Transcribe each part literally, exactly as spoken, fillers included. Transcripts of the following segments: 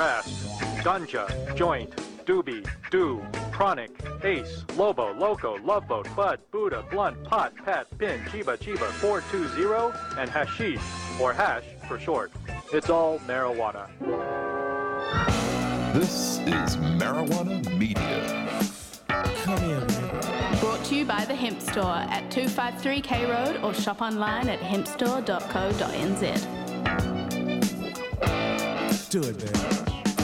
grass, ganja, joint, doobie, do, chronic, ace, lobo, loco, love boat, bud, Buddha, blunt, pot, pat, pin, chiba, chiba, four two zero, and hashish, or hash for short. It's all marijuana. This is Marijuana Media. Come here, man. Brought to you by the Hemp Store at two fifty-three K Road or shop online at hemp store dot co dot n z. Do it, man.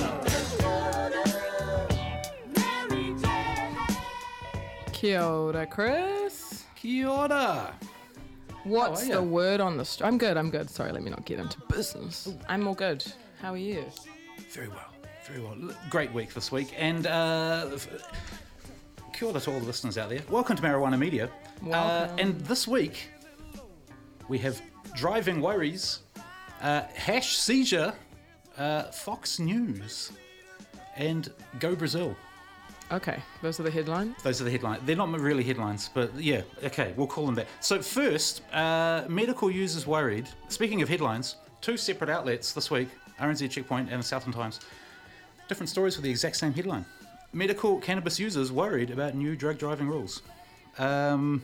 Kia ora, Chris. Kia ora. What's How are the ya? word on the street? I'm good, I'm good. Sorry, let me not get into business. I'm all good. How are you? Very well, very well. L- Great week this week. And uh, f- kia ora to all the listeners out there. Welcome to Marijuana Media. Uh, Welcome. and this week, we have Driving Worries, uh, Hash Seizure, uh, Fox News, and Go Brazil. Okay, those are the headlines. Those are the headlines. They're not really headlines, but yeah, okay, we'll call them that. So first, uh, medical users worried. Speaking of headlines, two separate outlets this week, R N Z Checkpoint and the Southland Times, different stories with the exact same headline. Medical cannabis users worried about new drug driving rules. Um,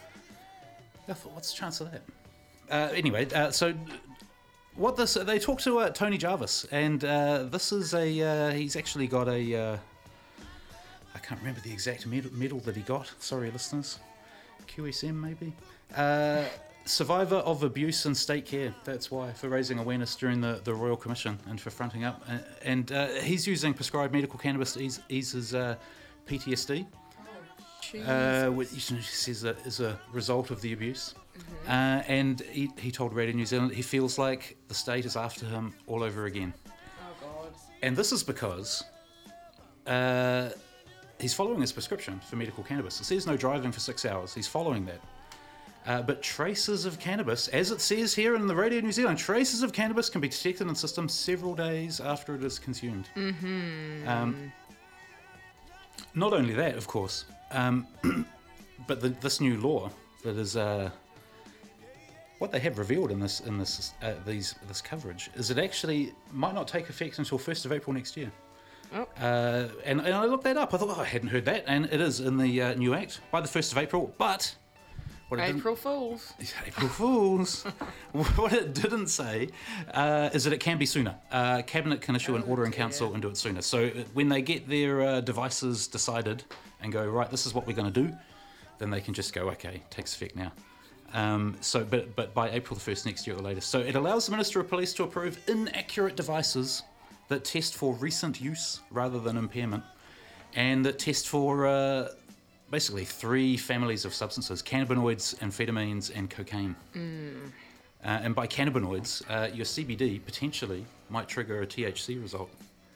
I thought, what's the chance of that? Uh, anyway, uh, so what this, they talked to uh, Tony Jarvis, and uh, this is a, uh, he's actually got a, uh, I can't remember the exact medal, medal that he got. Sorry, listeners. Q S M, maybe? Uh, survivor of abuse in state care. That's why, for raising awareness during the, the Royal Commission and for fronting up. Uh, and uh, he's using prescribed medical cannabis to ease, ease his uh, P T S D, uh, which he says that is a result of the abuse. Mm-hmm. Uh, and he, he told Radio New Zealand he feels like the state is after him all over again. Oh, God. And this is because... Uh, He's following his prescription for medical cannabis. It says no driving for six hours. He's following that. Uh, but traces of cannabis, as it says here in the Radio New Zealand, traces of cannabis can be detected in the system several days after it is consumed. Mm-hmm. Um, not only that, of course, um, but the, this new law that is uh, what they have revealed in this in this uh, these this coverage is it actually might not take effect until first of April next year. Oh. Uh, and, and I looked that up. I thought, oh, I hadn't heard that. And it is in the uh, new Act by the first of April. But what it April Fools. didn't, April Fools. What it didn't say uh, is that it can be sooner. Uh, Cabinet can issue an Oh, order in dear. council and do it sooner. So uh, when they get their uh, devices decided and go, right, this is what we're going to do, then they can just go, okay, takes effect now. Um, so, but but by April the first next year at the latest. So it allows the Minister of Police to approve inaccurate devices that test for recent use rather than impairment, and that test for uh, basically three families of substances: cannabinoids, amphetamines, and cocaine. Mm. Uh, and by cannabinoids, uh, your C B D potentially might trigger a T H C result.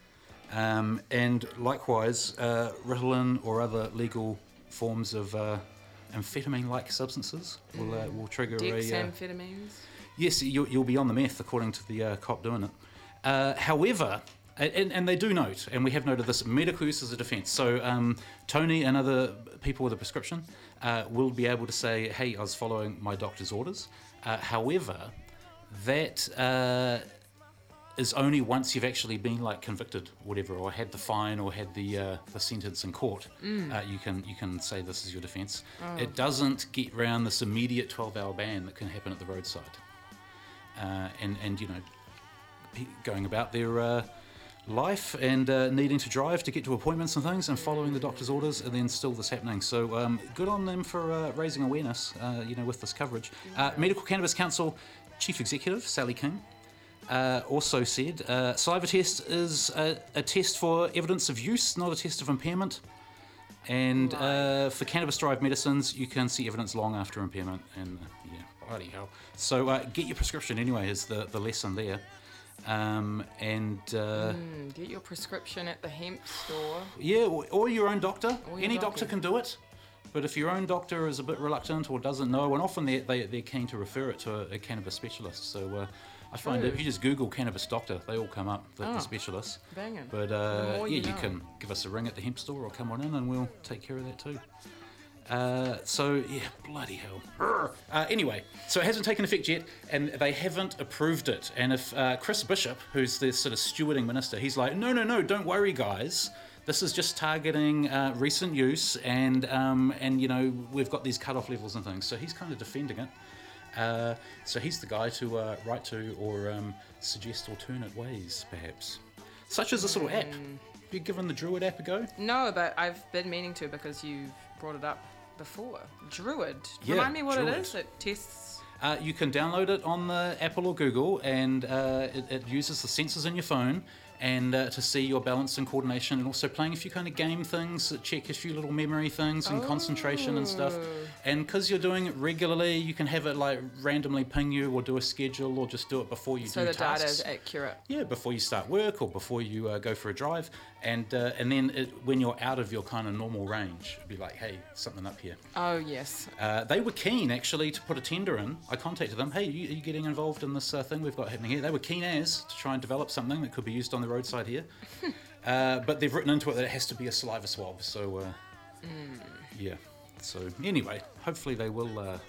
Um, and likewise, uh, Ritalin or other legal forms of uh, amphetamine-like substances will uh, will trigger a... Uh, Dexamphetamines. yes, you'll, you'll be on the meth, according to the uh, cop doing it. Uh, however, and, and they do note, and we have noted this, medical use as a defence. So um, Tony and other people with a prescription uh, will be able to say, hey, I was following my doctor's orders. Uh, however, that uh, is only once you've actually been like convicted, or whatever, or had the fine, or had the uh, the sentence in court. Mm. Uh, you can you can say this is your defence. Oh. It doesn't get round this immediate twelve-hour ban that can happen at the roadside, uh, and and you know. Going about their uh, life and uh, needing to drive to get to appointments and things and following the doctor's orders, and then still this happening. So um, good on them for uh, raising awareness, uh, you know, with this coverage. Uh, Medical Cannabis Council Chief Executive Sally King uh, also said uh, saliva test is a, a test for evidence of use, not a test of impairment. And uh, for cannabis-derived medicines, you can see evidence long after impairment. And uh, yeah, bloody hell. So uh, get your prescription anyway is the, the lesson there. Um, and uh, Mm, get your prescription at the hemp store. yeah, or, or your own doctor. Or your Any doctor. doctor can do it. But if your own doctor is a bit reluctant or doesn't know, and often they're, they, they're keen to refer it to a, a cannabis specialist. So uh, I find that if you just Google cannabis doctor, they all come up, the, Oh, the specialists. banging. But The uh, more yeah, you you know. can give us a ring at the hemp store or come on in and we'll take care of that too. Uh, so, yeah, bloody hell. Urgh. Uh, anyway, so it hasn't taken effect yet, and they haven't approved it. And if uh, Chris Bishop, who's the sort of stewarding minister, he's like, no, no, no, don't worry, guys. This is just targeting uh, recent use, and, um, and, you know, we've got these cut-off levels and things. So he's kind of defending it. Uh, so he's the guy to uh, write to or um, suggest alternate ways, perhaps. Such as this little app. Have you given the Druid app a go? No, but I've been meaning to because you've brought it up before. Druid. Yeah, Remind me what Druid. it is. It tests. Uh, you can download it on the Apple or Google, and uh, it, it uses the sensors in your phone and uh, to see your balance and coordination, and also playing a few kind of game things that check a few little memory things and Oh. concentration and stuff. And because you're doing it regularly, you can have it like randomly ping you or do a schedule or just do it before you So do the tasks. data is accurate. Yeah, before you start work or before you uh, go for a drive, and uh, and then it, when you're out of your kind of normal range, it'd be like, hey, something up here. Oh, yes. Uh, they were keen actually to put a tender in. I contacted them. Hey, are you, are you getting involved in this uh, thing we've got happening here? They were keen as to try and develop something that could be used on the roadside here. uh, but they've written into it that it has to be a saliva swab. So uh, Mm. yeah. So anyway, hopefully they will. Uh,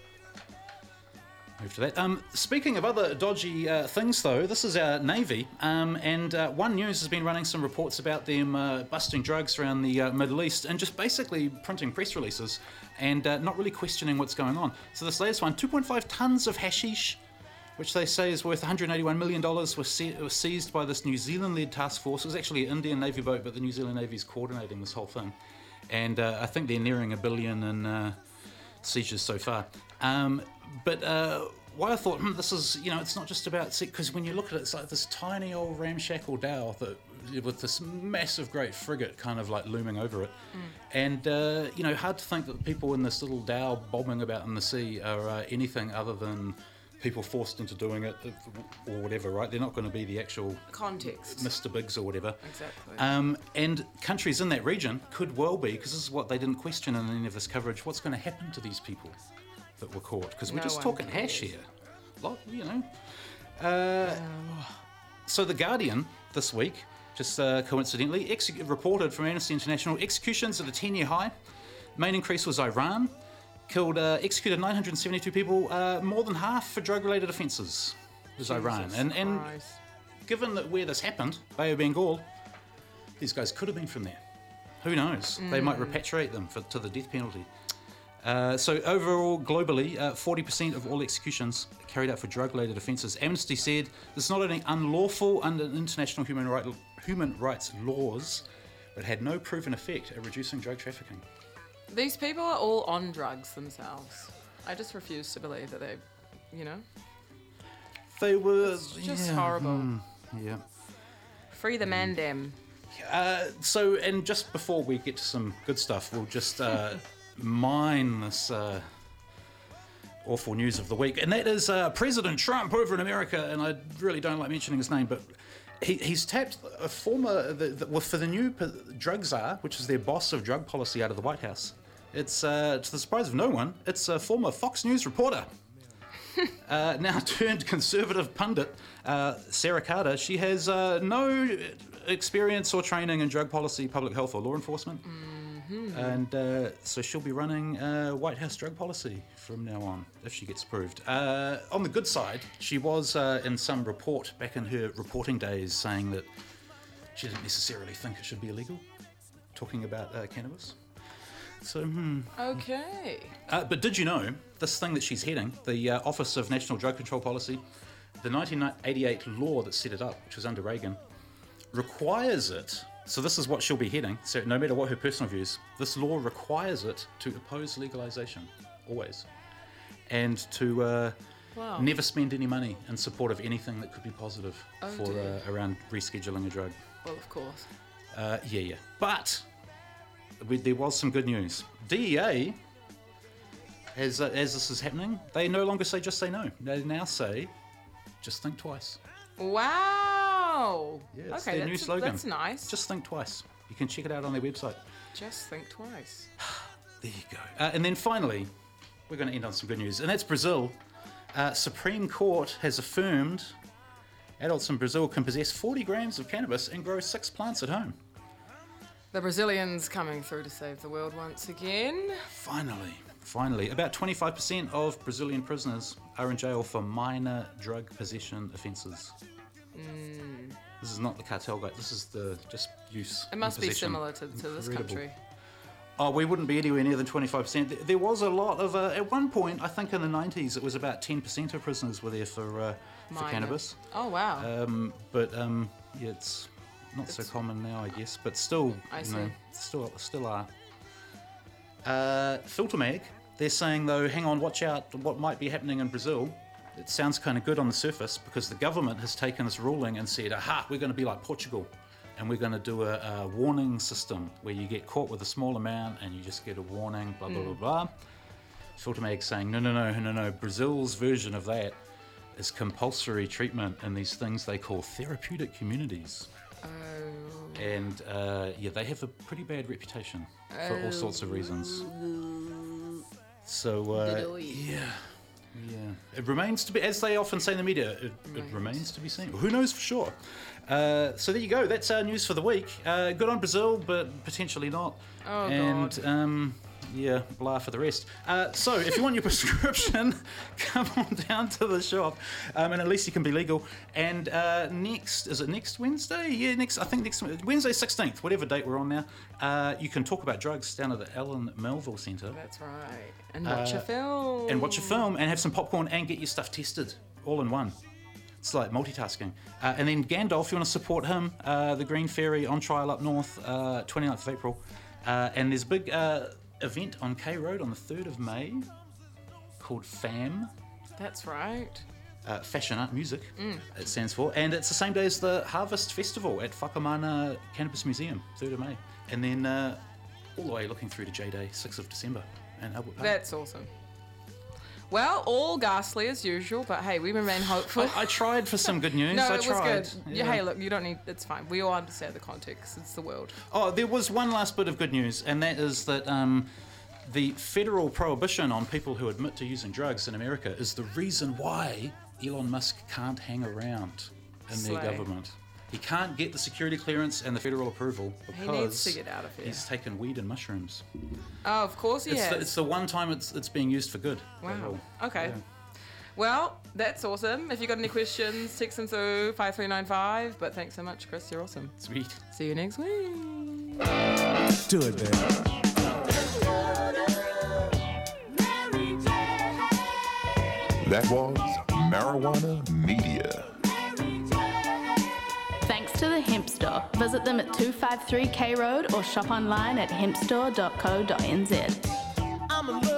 Move to that. Um, speaking of other dodgy uh, things, though, this is our Navy, um, and uh, One News has been running some reports about them uh, busting drugs around the uh, Middle East and just basically printing press releases and uh, not really questioning what's going on. So this latest one, two point five tonnes of hashish, which they say is worth one hundred eighty-one million dollars, was, se- was seized by this New Zealand-led task force. It was actually an Indian Navy boat, but the New Zealand Navy is coordinating this whole thing. And uh, I think they're nearing a billion in uh, seizures so far. Um, but uh, why I thought, hmm, this is, you know, it's not just about, because when you look at it, it's like this tiny old ramshackle dhow that, with this massive great frigate kind of like looming over it. Mm. And, uh, you know, hard to think that the people in this little dhow bobbing about in the sea are uh, anything other than people forced into doing it or whatever, right? They're not going to be the actual Context. Mister Biggs or whatever. Exactly. Um, and countries in that region could well be, because this is what they didn't question in any of this coverage, what's going to happen to these people that were caught? Because we're No just one talking cares. hash here. Lot, you know. Uh, so The Guardian this week, just uh, coincidentally, ex- reported from Amnesty International, executions at a ten-year high. Main increase was Iran. Killed, uh, executed nine hundred seventy-two people, uh, more than half for drug-related offences was Iran. Jesus And, and Christ. given that where this happened, Bay of Bengal, these guys could have been from there. Who knows? They might repatriate them for, to the death penalty. Uh, so overall, globally, uh, forty percent of all executions carried out for drug-related offences. Amnesty said this is not only unlawful under international human, right, human rights laws, but had no proven effect at reducing drug trafficking. These people are all on drugs themselves. I just refuse to believe that they, you know, They were it's just yeah, horrible. mm, yeah. Free the mandem. Uh, so, and just before we get to some good stuff, we'll just uh, mine this uh, awful news of the week, and that is uh, President Trump over in America. And I really don't like mentioning his name, but he, he's tapped a former the, the, well, for the new p- drug czar, which is their boss of drug policy out of the White House. It's uh, to the surprise of no one. It's a former Fox News reporter. Uh, now turned conservative pundit, uh, Sarah Carter. She has uh, no experience or training in drug policy, public health, or law enforcement. Mm-hmm. And uh, so she'll be running uh, White House drug policy from now on, if she gets approved. Uh, on the good side, she was uh, in some report back in her reporting days saying that she didn't necessarily think it should be illegal, talking about uh, cannabis. So, hmm. Okay. Uh, but did you know this thing that she's heading, the uh, Office of National Drug Control Policy, the nineteen eighty-eight law that set it up, which was under Reagan, requires it. So this is what she'll be heading. So no matter what her personal views, this law requires it to oppose legalization, always, and to uh, Wow. never spend any money in support of anything that could be positive Oh, for dear. uh, around rescheduling a drug. Well, of course. Uh, yeah, yeah. But we, there was some good news. D E A, as, uh, as this is happening, they no longer say just say no. They now say just think twice. Wow. Yeah, it's okay, their that's, new slogan. that's nice. Just think twice. You can check it out on their website. Just think twice. There you go. Uh, and then finally, we're going to end on some good news, and that's Brazil. Uh, Supreme Court has affirmed adults in Brazil can possess forty grams of cannabis and grow six plants at home. The Brazilians coming through to save the world once again. Finally, finally. About twenty-five percent of Brazilian prisoners are in jail for minor drug possession offences. Mm. This is not the cartel guy. This is the just use. It must and be possession. similar to, to this Incredible. country. Oh, we wouldn't be anywhere near than twenty-five percent. There- There was a lot of, uh, at one point, I think in the nineties, it was about ten percent of prisoners were there for, uh, for Minor. cannabis. Oh, wow. Um, but um, yeah, it's not so It's- common now, I guess. But still, I you see. know, still, still are. Uh, Filter Mag, they're saying though, hang on, watch out, what might be happening in Brazil. It sounds kind of good on the surface because the government has taken this ruling and said, aha, we're going to be like Portugal. And we're going to do a, a warning system where you get caught with a small amount and you just get a warning, blah, blah, blah, blah. Filter Mag saying, no, no, no, no, no. Brazil's version of that is compulsory treatment in these things they call therapeutic communities. Oh. And uh, yeah, they have a pretty bad reputation for all sorts of reasons. So uh, yeah, yeah, it remains to be, as they often say in the media, it, it remains to be seen. Who knows for sure? Uh, so there you go. That's our news for the week. Uh, good on Brazil, but potentially not. Oh, and God. um, yeah, blah for the rest. Uh, so if you want your prescription, come on down to the shop, um, and at least you can be legal. And uh, next, is it next Wednesday? Yeah, next. I think next Wednesday, sixteenth, whatever date we're on now. Uh, you can talk about drugs down at the Ellen Melville Centre. That's right. And watch a film. And watch a film and have some popcorn and get your stuff tested all in one. It's like multitasking. Uh, and then Gandalf, if you want to support him, uh, the Green Ferry on trial up north, uh, twenty-ninth of April. Uh, and there's a big uh, event on K Road on the third of May called FAM, That's right. uh, Fashion Art Music, it stands for. And it's the same day as the Harvest Festival at Whakamana Cannabis Museum, third of May. And then uh, all the way looking through to J-Day, sixth of December in Albert Park. That's awesome. Well, all ghastly as usual, but hey, we remain hopeful. I, I tried for some good news. no, I it tried. was good. Yeah. Hey, look, you don't need. It's fine. We all understand the context. It's the world. Oh, there was one last bit of good news, and that is that um, the federal prohibition on people who admit to using drugs in America is the reason why Elon Musk can't hang around in Slay. their government. He can't get the security clearance and the federal approval because He needs to get out of here. he's taken weed and mushrooms. Oh, of course he It's has. the, it's the one time it's it's being used for good. that Wow. whole- Okay. yeah. Well, that's awesome. If you got any questions, text them through five three nine five. But thanks so much, Chris. You're awesome. Sweet. See you next week. Do it, man. That was Marijuana Media. Thanks to the Hemp Store. Visit them at two fifty-three K Road or shop online at hemp store dot co dot n z. I'm in love.